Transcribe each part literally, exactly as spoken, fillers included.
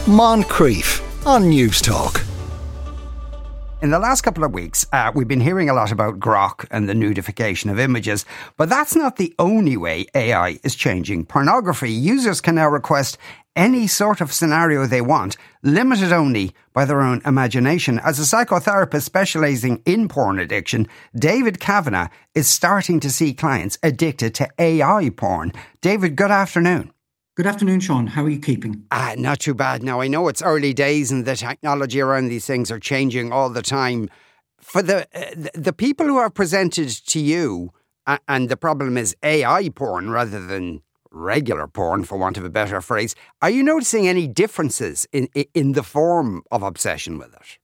Moncrief on News Talk. In the last couple of weeks, uh, we've been hearing a lot about Grok and the nudification of images, but that's not the only way A I is changing pornography. Users can now request any sort of scenario they want, limited only by their own imagination. As a psychotherapist specialising in porn addiction, David Kavanagh is starting to see clients addicted to A I porn. David, good afternoon. Good afternoon, Sean. How are you keeping? Ah, not too bad. Now, I know it's early days and the technology around these things are changing all the time. For the uh, the people who are presented to you, uh, and the problem is A I porn rather than regular porn, for want of a better phrase, are you noticing any differences in in the form of obsession with it?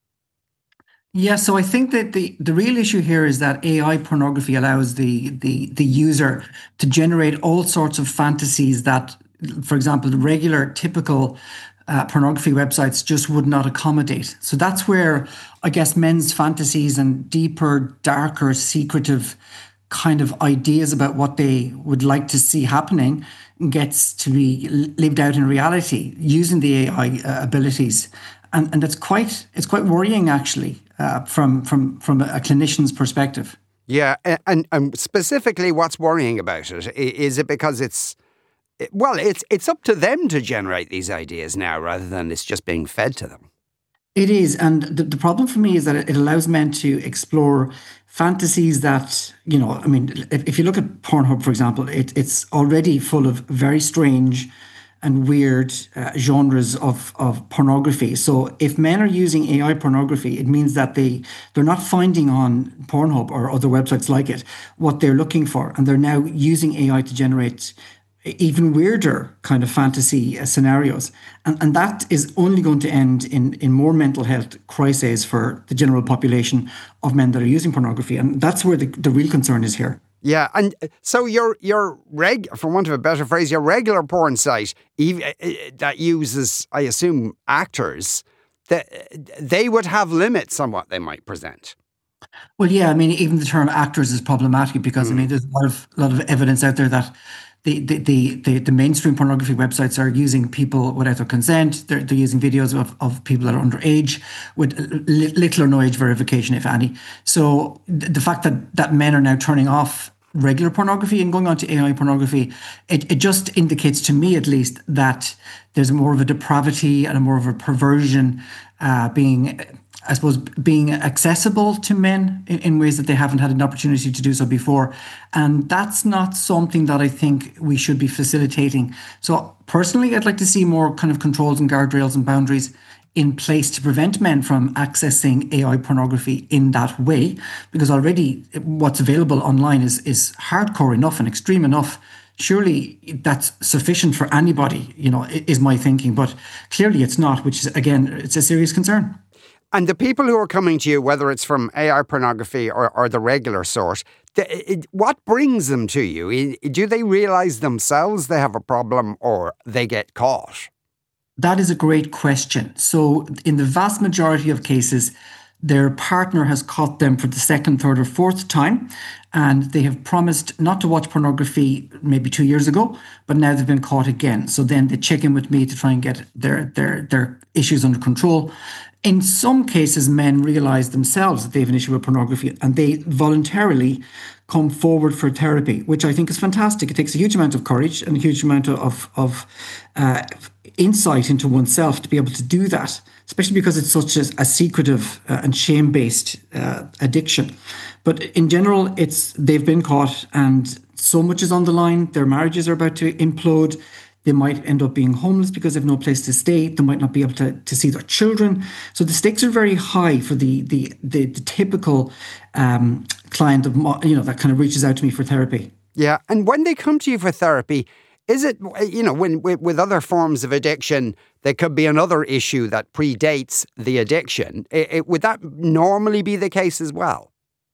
Yeah, so I think that the, the real issue here is that A I pornography allows the, the, the user to generate all sorts of fantasies that, for example, the regular, typical uh, pornography websites just would not accommodate. So that's where, I guess, men's fantasies and deeper, darker, secretive kind of ideas about what they would like to see happening gets to be lived out in reality using the A I uh, abilities. And, and that's quite, it's quite worrying, actually, uh, from, from, from a clinician's perspective. Yeah, and, and specifically what's worrying about it? Is it because it's Well, it's it's up to them to generate these ideas now rather than it's just being fed to them. It is. And the, the problem for me is that it allows men to explore fantasies that, you know, I mean, if, if you look at Pornhub, for example, it, it's already full of very strange and weird uh, genres of, of pornography. So if men are using A I pornography, it means that they, they're not finding on Pornhub or other websites like it what they're looking for. And they're now using A I to generate even weirder kind of fantasy uh, scenarios. And, and that is only going to end in, in more mental health crises for the general population of men that are using pornography. And that's where the, the real concern is here. Yeah, and so your your reg, for want of a better phrase, your regular porn site even, that uses, I assume, actors, that they would have limits on what they might present. Well, yeah, I mean, even the term actors is problematic because, mm. I mean, there's a lot of, a lot of evidence out there that The, the, the, the mainstream pornography websites are using people without their consent. They're, they're using videos of, of people that are underage with little or no age verification, if any. So the fact that, that men are now turning off regular pornography and going on to A I pornography, it, it just indicates to me at least that there's more of a depravity and a more of a perversion uh, being, I suppose, being accessible to men in, in ways that they haven't had an opportunity to do so before. And that's not something that I think we should be facilitating. So personally, I'd like to see more kind of controls and guardrails and boundaries in place to prevent men from accessing A I pornography in that way, because already what's available online is, is hardcore enough and extreme enough. Surely that's sufficient for anybody, you know, is my thinking. But clearly it's not, which is, again, it's a serious concern. And the people who are coming to you, whether it's from A I pornography or, or the regular sort, the, it, what brings them to you? Do they realise themselves they have a problem or they get caught? That is a great question. So in the vast majority of cases, their partner has caught them for the second, third or fourth time, and they have promised not to watch pornography maybe two years ago, but now they've been caught again. So then they check in with me to try and get their, their, their issues under control. In some cases, men realise themselves that they have an issue with pornography and they voluntarily come forward for therapy, which I think is fantastic. It takes a huge amount of courage and a huge amount of, of uh, insight into oneself to be able to do that, especially because it's such a, a secretive uh, and shame-based uh, addiction. But in general, it's they've been caught and so much is on the line. Their marriages are about to implode. They might end up being homeless because they have no place to stay. They might not be able to, to see their children. So the stakes are very high for the the the, the typical um, client of, you know, that kind of reaches out to me for therapy. Yeah, and when they come to you for therapy, is it, you know, when with, with other forms of addiction, there could be another issue that predates the addiction. It, it, would that normally be the case as well?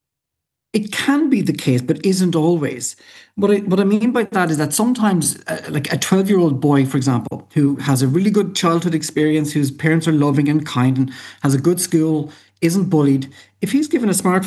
It can be the case, but isn't always. What I, what I mean by that is that sometimes, uh, like a twelve-year-old boy, for example, who has a really good childhood experience, whose parents are loving and kind and has a good school, isn't bullied, if he's given a smartphone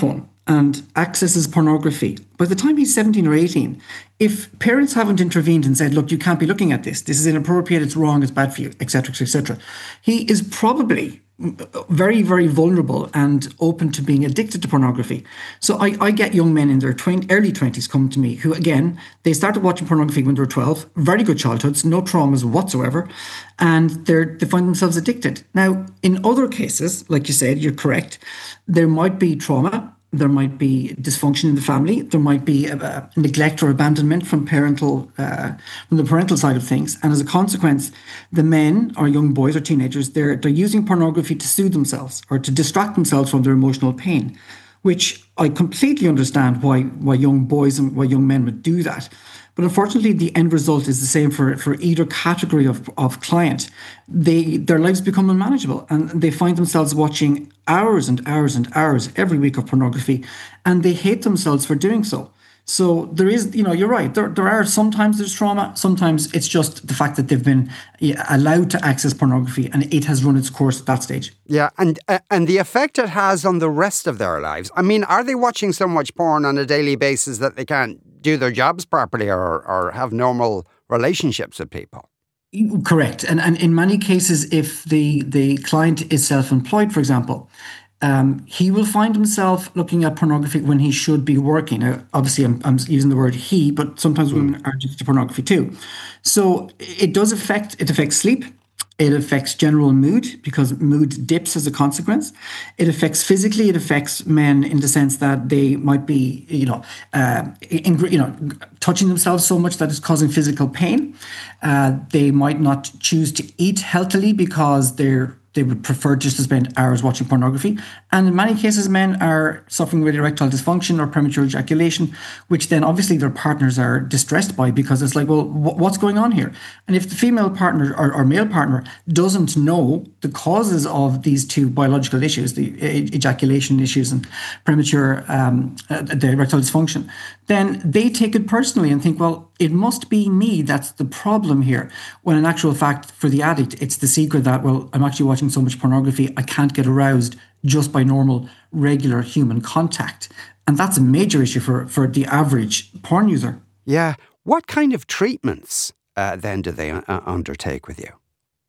and accesses pornography, by the time he's seventeen or eighteen, if parents haven't intervened and said, look, you can't be looking at this, this is inappropriate, it's wrong, it's bad for you, et cetera, et cetera, he is probably very, very vulnerable and open to being addicted to pornography. So I, I get young men in their twenty, early twenties come to me who, again, they started watching pornography when they were twelve, very good childhoods, no traumas whatsoever, and they're, they find themselves addicted. Now, in other cases, like you said, you're correct, there might be trauma, there might be dysfunction in the family, there might be a, a neglect or abandonment from parental, uh, from the parental side of things, and as a consequence, the men or young boys or teenagers, they're they're using pornography to soothe themselves or to distract themselves from their emotional pain, which I completely understand why why young boys and why young men would do that. But unfortunately, the end result is the same for, for either category of, of client. They their lives become unmanageable and they find themselves watching hours and hours and hours every week of pornography, and they hate themselves for doing so. So there is, you know, you're right. There, there are sometimes there's trauma. Sometimes it's just the fact that they've been allowed to access pornography and it has run its course at that stage. Yeah, and uh, and the effect it has on the rest of their lives. I mean, are they watching so much porn on a daily basis that they can't do their jobs properly or, or have normal relationships with people? Correct. And and in many cases, if the, the client is self-employed, for example, um, he will find himself looking at pornography when he should be working. Now, obviously, I'm, I'm using the word he, but sometimes mm. women are addicted to pornography too. So it does affect, it affects sleep. It affects general mood because mood dips as a consequence. It affects physically. It affects men in the sense that they might be, you know, uh, in, you know, touching themselves so much that it's causing physical pain. Uh, they might not choose to eat healthily because they're they would prefer just to spend hours watching pornography. And in many cases, men are suffering with erectile dysfunction or premature ejaculation, which then obviously their partners are distressed by because it's like, well, w- what's going on here? And if the female partner or, or male partner doesn't know the causes of these two biological issues, the e- ejaculation issues and premature um, uh, the erectile dysfunction, then they take it personally and think, well, it must be me that's the problem here. When in actual fact, for the addict, it's the secret that, well, I'm actually watching so much pornography, I can't get aroused just by normal, regular human contact. And that's a major issue for, for the average porn user. Yeah. What kind of treatments uh, then do they uh, undertake with you?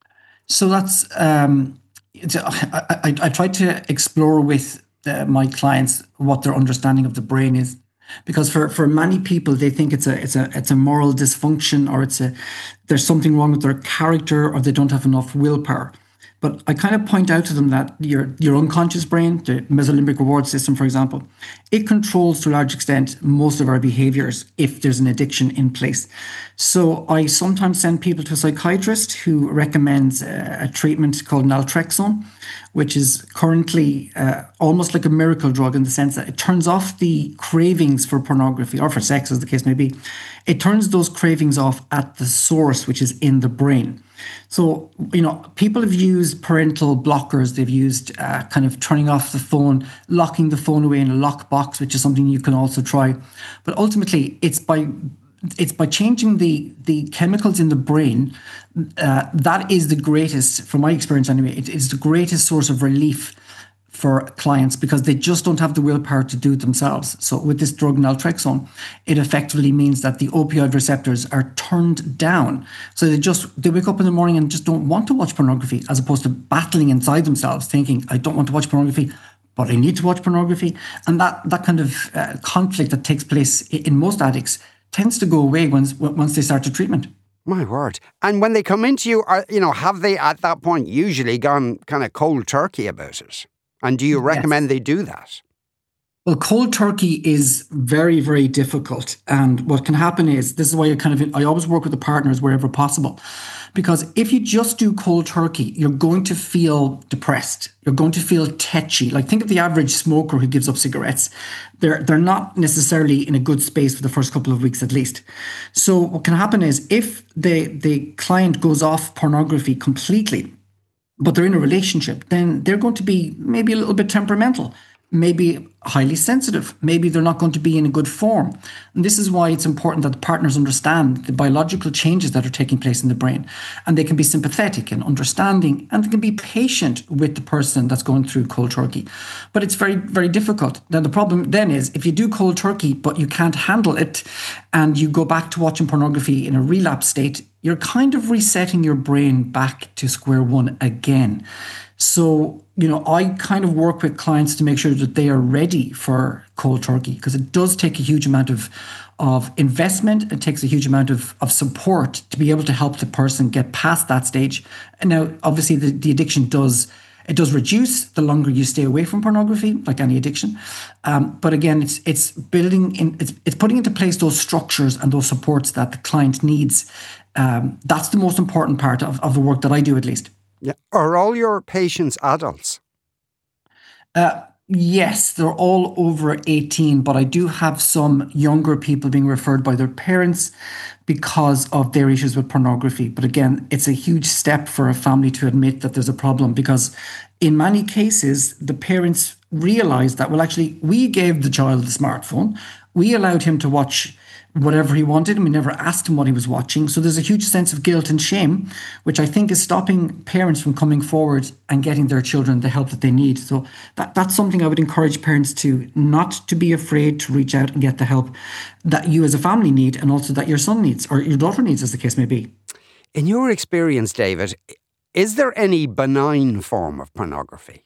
So that's, um, I, I, I try to explore with uh, my clients what their understanding of the brain is. Because for, for many people, they think it's a it's a it's a moral dysfunction, or it's a there's something wrong with their character, or they don't have enough willpower. But I kind of point out to them that your your unconscious brain, the mesolimbic reward system, for example, it controls to a large extent most of our behaviors if there's an addiction in place. So I sometimes send people to a psychiatrist who recommends a, a treatment called naltrexone, which is currently uh, almost like a miracle drug in the sense that it turns off the cravings for pornography or for sex, as the case may be. It turns those cravings off at the source, which is in the brain. So, you know, people have used parental blockers. They've used uh, kind of turning off the phone, locking the phone away in a lockbox, which is something you can also try. But ultimately, it's by it's by changing the the chemicals in the brain. Uh, that is the greatest, from my experience anyway, it is the greatest source of relief for clients because they just don't have the willpower to do it themselves. So with this drug naltrexone, it effectively means that the opioid receptors are turned down. So they just, they wake up in the morning and just don't want to watch pornography, as opposed to battling inside themselves thinking, I don't want to watch pornography, but I need to watch pornography. And that, that kind of uh, conflict that takes place in most addicts tends to go away once, once they start the treatment. My word. And when they come into you, are, you know, have they at that point usually gone kind of cold turkey about it? And do you recommend yes. they do that? Well, cold turkey is very, very difficult. And what can happen is, this is why I kind of, I always work with the partners wherever possible. Because if you just do cold turkey, you're going to feel depressed. You're going to feel tetchy. Like, think of the average smoker who gives up cigarettes. They're, they're not necessarily in a good space for the first couple of weeks at least. So what can happen is, if the, the client goes off pornography completely, but they're in a relationship, then they're going to be maybe a little bit temperamental. maybe highly sensitive. Maybe they're not going to be in a good form. And this is why it's important that the partners understand the biological changes that are taking place in the brain. And they can be sympathetic and understanding, and they can be patient with the person that's going through cold turkey. But it's very, very difficult. Now, the problem then is if you do cold turkey, but you can't handle it, and you go back to watching pornography in a relapse state, you're kind of resetting your brain back to square one again. So, you know, I kind of work with clients to make sure that they are ready for cold turkey, because it does take a huge amount of, of investment. It takes a huge amount of, of support to be able to help the person get past that stage. And now, obviously, the, the addiction does, it does reduce the longer you stay away from pornography, like any addiction. Um, but again, it's it's building in, it's, it's putting into place those structures and those supports that the client needs. Um, that's the most important part of, of the work that I do, at least. Yeah. Are all your patients adults? Uh, yes, they're all over eighteen, but I do have some younger people being referred by their parents because of their issues with pornography. But again, it's a huge step for a family to admit that there's a problem, because in many cases, the parents realize that, well, actually, we gave the child the smartphone. We allowed him to watch whatever he wanted, and we never asked him what he was watching. So there's a huge sense of guilt and shame, which I think is stopping parents from coming forward and getting their children the help that they need. So that, that's something I would encourage parents to not to be afraid to reach out and get the help that you as a family need, and also that your son needs, or your daughter needs, as the case may be. In your experience, David, is there any benign form of pornography?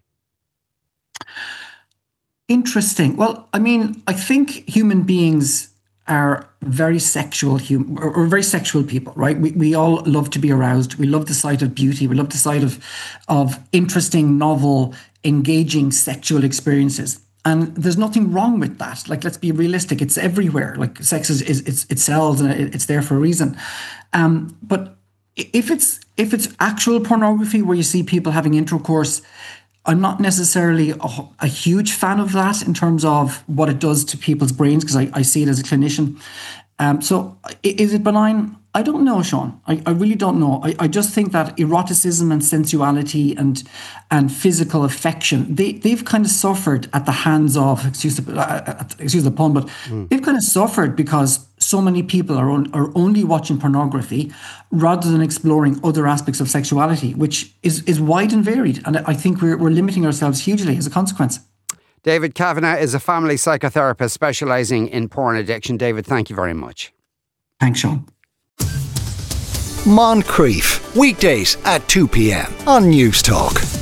Interesting. Well, I mean, I think human beings are very sexual hum- or, or very sexual people, right? We we all love to be aroused. We love the sight of beauty. We love the sight of of interesting, novel, engaging sexual experiences. And there's nothing wrong with that. Like, let's be realistic. It's everywhere. Like, sex is, is it's, it sells, and it, it's there for a reason. Um, but if it's if it's actual pornography where you see people having intercourse, I'm not necessarily a, a huge fan of that in terms of what it does to people's brains, because I, I see it as a clinician. Um, so is it benign? I don't know, Sean. I, I really don't know. I, I just think that eroticism and sensuality and and physical affection, they, they've kind of suffered at the hands of, excuse the, uh, excuse the pun, but mm. they've kind of suffered because so many people are, on, are only watching pornography rather than exploring other aspects of sexuality, which is, is wide and varied. And I think we're, we're limiting ourselves hugely as a consequence. David Kavanagh is a family psychotherapist specialising in porn addiction. David, thank you very much. Thanks, Sean. Moncrief, weekdays at two p.m. on News Talk.